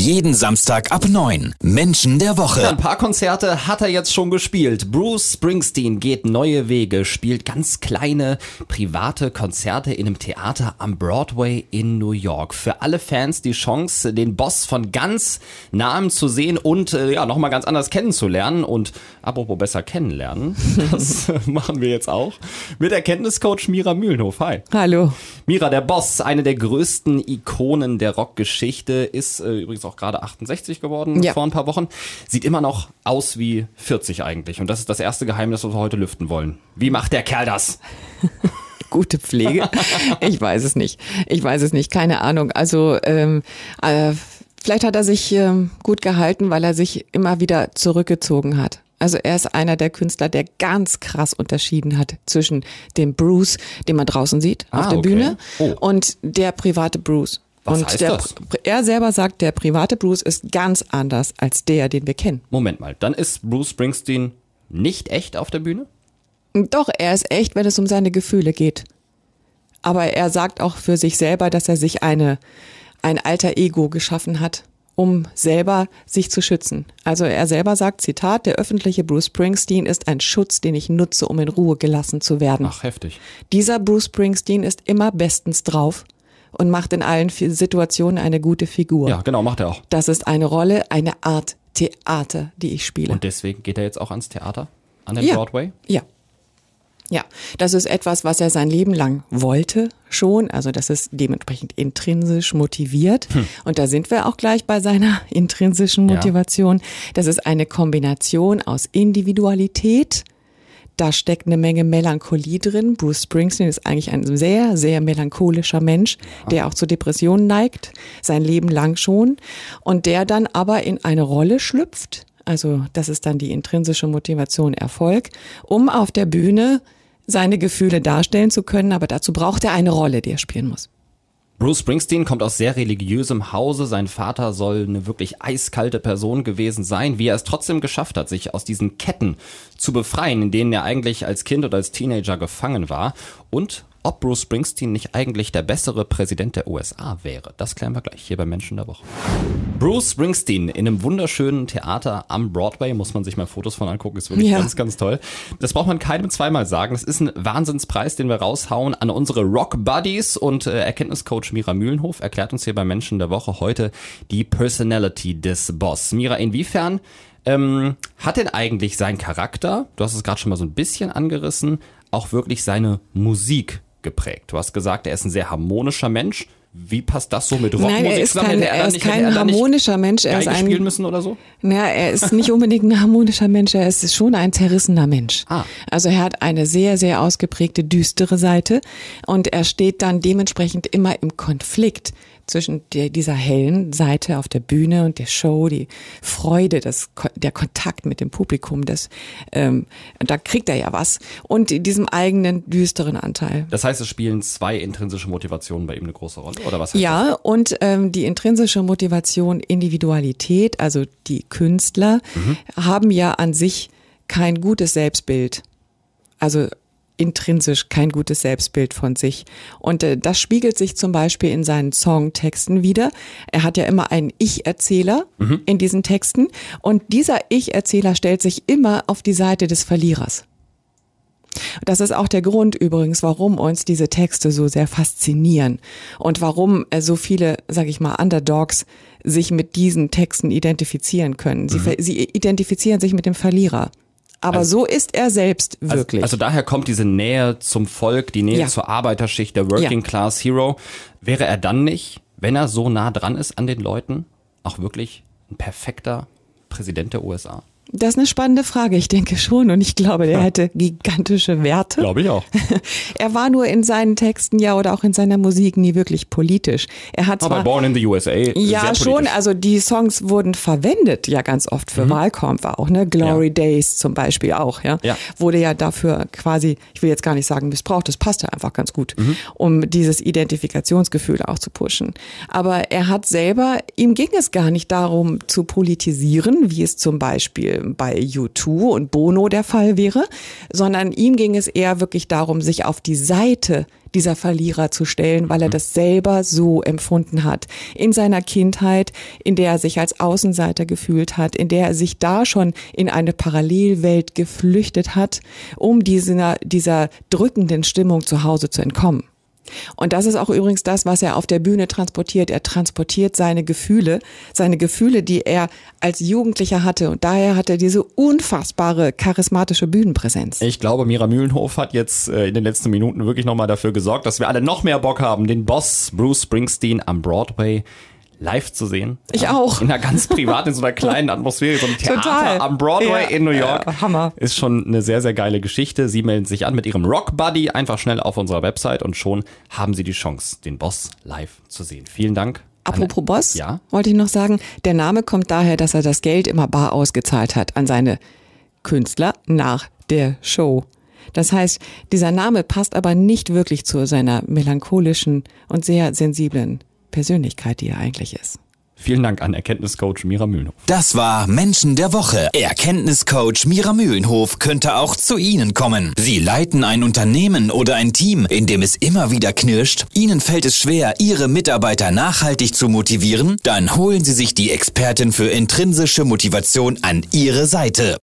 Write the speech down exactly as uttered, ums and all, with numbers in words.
Jeden Samstag ab neun. Menschen der Woche. Ja, ein paar Konzerte hat er jetzt schon gespielt. Bruce Springsteen geht neue Wege, spielt ganz kleine private Konzerte in einem Theater am Broadway in New York. Für alle Fans die Chance, den Boss von ganz nahem zu sehen und äh, ja nochmal ganz anders kennenzulernen. Und apropos besser kennenlernen, das machen wir jetzt auch mit Erkenntniscoach Mira Mühlenhof. Hi. Hallo. Mira, der Boss, eine der größten Ikonen der Rockgeschichte, ist äh, übrigens auch gerade achtundsechzig geworden, ja. vor ein paar Wochen. Sieht immer noch aus wie vierzig eigentlich. Und das ist das erste Geheimnis, was wir heute lüften wollen. Wie macht der Kerl das? Gute Pflege? Ich weiß es nicht. Ich weiß es nicht. Keine Ahnung. Also ähm, äh, vielleicht hat er sich ähm, gut gehalten, weil er sich immer wieder zurückgezogen hat. Also er ist einer der Künstler, der ganz krass unterschieden hat zwischen dem Bruce, den man draußen sieht auf ah, der okay. Bühne, oh. und der private Bruce. Was und heißt der, das? Er selber sagt, der private Bruce ist ganz anders als der, den wir kennen. Moment mal, dann ist Bruce Springsteen nicht echt auf der Bühne? Doch, er ist echt, wenn es um seine Gefühle geht. Aber er sagt auch für sich selber, dass er sich eine, ein alter Ego geschaffen hat, um selber sich zu schützen. Also er selber sagt, Zitat, der öffentliche Bruce Springsteen ist ein Schutz, den ich nutze, um in Ruhe gelassen zu werden. Ach, heftig. Dieser Bruce Springsteen ist immer bestens drauf und macht in allen Situationen eine gute Figur. Ja, genau, macht er auch. Das ist eine Rolle, eine Art Theater, die ich spiele. Und deswegen geht er jetzt auch ans Theater, an den ja. Broadway? Ja. Ja, das ist etwas, was er sein Leben lang wollte schon. Also das ist dementsprechend intrinsisch motiviert. Hm. Und da sind wir auch gleich bei seiner intrinsischen Motivation. Ja. Das ist eine Kombination aus Individualität. Da steckt eine Menge Melancholie drin. Bruce Springsteen ist eigentlich ein sehr, sehr melancholischer Mensch, ja. der auch zu Depressionen neigt, sein Leben lang schon. Und der dann aber in eine Rolle schlüpft. Also das ist dann die intrinsische Motivation Erfolg, um auf der Bühne seine Gefühle darstellen zu können. Aber dazu braucht er eine Rolle, die er spielen muss. Bruce Springsteen kommt aus sehr religiösem Hause. Sein Vater soll eine wirklich eiskalte Person gewesen sein. Wie er es trotzdem geschafft hat, sich aus diesen Ketten zu befreien, in denen er eigentlich als Kind oder als Teenager gefangen war. Und ob Bruce Springsteen nicht eigentlich der bessere Präsident der U S A wäre. Das klären wir gleich hier bei Menschen der Woche. Bruce Springsteen in einem wunderschönen Theater am Broadway, muss man sich mal Fotos von angucken, ist wirklich ja. ganz, ganz toll. Das braucht man keinem zweimal sagen. Das ist ein Wahnsinnspreis, den wir raushauen an unsere Rock Buddies, und äh, Erkenntniscoach Mira Mühlenhof erklärt uns hier bei Menschen der Woche heute die Personality des Boss. Mira, inwiefern ähm, hat denn eigentlich sein Charakter, du hast es gerade schon mal so ein bisschen angerissen, auch wirklich seine Musik geprägt? Du hast gesagt, er ist ein sehr harmonischer Mensch. Wie passt das so mit Rockmusik Nein, er ist zusammen? kein, er, er ist nicht, kein er harmonischer Mensch. Er ist ein, spielen müssen oder so? Naja, er ist nicht unbedingt ein harmonischer Mensch. Er ist schon ein zerrissener Mensch. Ah. Also er hat eine sehr, sehr ausgeprägte düstere Seite und er steht dann dementsprechend immer im Konflikt zwischen der, dieser hellen Seite auf der Bühne und der Show, die Freude, das, der Kontakt mit dem Publikum, das, ähm, da kriegt er ja was, und diesem eigenen düsteren Anteil. Das heißt, es spielen zwei intrinsische Motivationen bei ihm eine große Rolle, oder was heißt ja, das? Und ähm, die intrinsische Motivation, Individualität, also die Künstler, mhm. haben ja an sich kein gutes Selbstbild. Also intrinsisch kein gutes Selbstbild von sich. Und äh, das spiegelt sich zum Beispiel in seinen Songtexten wieder. Er hat ja immer einen Ich-Erzähler mhm. in diesen Texten. Und dieser Ich-Erzähler stellt sich immer auf die Seite des Verlierers. Das ist auch der Grund übrigens, warum uns diese Texte so sehr faszinieren und warum äh, so viele, sag ich mal, Underdogs sich mit diesen Texten identifizieren können. Sie, mhm. sie identifizieren sich mit dem Verlierer. Aber also, so ist er selbst wirklich. Also, also daher kommt diese Nähe zum Volk, die Nähe ja. zur Arbeiterschicht, der Working ja. Class Hero. Wäre er dann nicht, wenn er so nah dran ist an den Leuten, auch wirklich ein perfekter Präsident der U S A? Das ist eine spannende Frage. Ich denke schon, und ich glaube, der hätte gigantische Werte. Glaube ich auch. Er war nur in seinen Texten ja oder auch in seiner Musik nie wirklich politisch. Er hat zwar, aber Born in the U S A. Ja, sehr schon. Also die Songs wurden verwendet ja ganz oft für mhm. Wahlkämpfe auch, ne? Glory ja. Days zum Beispiel auch, ja? ja. Wurde ja dafür quasi, ich will jetzt gar nicht sagen missbraucht, das passt ja einfach ganz gut, mhm. um dieses Identifikationsgefühl auch zu pushen. Aber er hat selber, ihm ging es gar nicht darum zu politisieren, wie es zum Beispiel äh, bei U zwei und Bono der Fall wäre, sondern ihm ging es eher wirklich darum, sich auf die Seite dieser Verlierer zu stellen, weil er das selber so empfunden hat. In seiner Kindheit, in der er sich als Außenseiter gefühlt hat, in der er sich da schon in eine Parallelwelt geflüchtet hat, um dieser, dieser drückenden Stimmung zu Hause zu entkommen. Und das ist auch übrigens das, was er auf der Bühne transportiert. Er transportiert seine Gefühle, seine Gefühle, die er als Jugendlicher hatte. Und daher hat er diese unfassbare, charismatische Bühnenpräsenz. Ich glaube, Mira Mühlenhof hat jetzt äh, in den letzten Minuten wirklich nochmal dafür gesorgt, dass wir alle noch mehr Bock haben, den Boss Bruce Springsteen am Broadway live zu sehen. Ich ja, auch. In einer ganz privaten, in so einer kleinen Atmosphäre, so ein Theater Total. am Broadway ja, in New York. Ja, Hammer. Ist schon eine sehr, sehr geile Geschichte. Sie melden sich an mit ihrem Rock Buddy einfach schnell auf unserer Website und schon haben Sie die Chance, den Boss live zu sehen. Vielen Dank. Apropos Anne. Boss, ja? wollte ich noch sagen, der Name kommt daher, dass er das Geld immer bar ausgezahlt hat an seine Künstler nach der Show. Das heißt, dieser Name passt aber nicht wirklich zu seiner melancholischen und sehr sensiblen Persönlichkeit, die er eigentlich ist. Vielen Dank an Erkenntniscoach Mira Mühlenhof. Das war Menschen der Woche. Erkenntniscoach Mira Mühlenhof könnte auch zu Ihnen kommen. Sie leiten ein Unternehmen oder ein Team, in dem es immer wieder knirscht. Ihnen fällt es schwer, Ihre Mitarbeiter nachhaltig zu motivieren? Dann holen Sie sich die Expertin für intrinsische Motivation an Ihre Seite.